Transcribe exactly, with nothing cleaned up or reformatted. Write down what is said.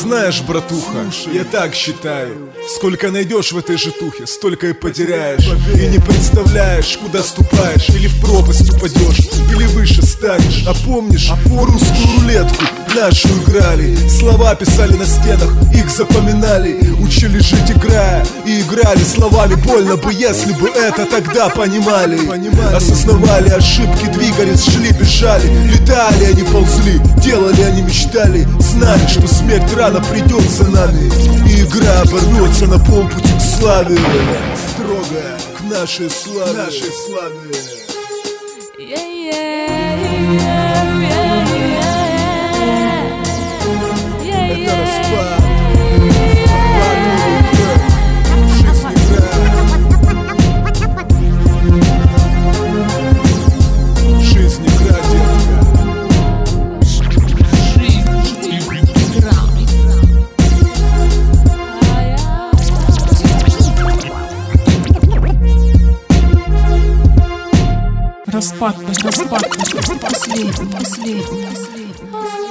знаешь, братуха, я так считаю: сколько найдешь в этой житухе, столько и потеряешь. И не представляешь, куда ступаешь, или в пропасть упадешь, или выше станешь. А помнишь, русскую рулетку нашу играли, слова писали на стенах, их запоминали, учили жить играя и играли словами. Больно бы, если бы это тогда понимали. Осознавали ошибки, двигались, шли, бежали, летали, они ползли, делали, они мечтали, знали, что смерть рано придет за нами, и игра оборвется на полпути к славе, строго к нашей славе, нашей славе. Это распад. Распад, распад, последний, последний, последний.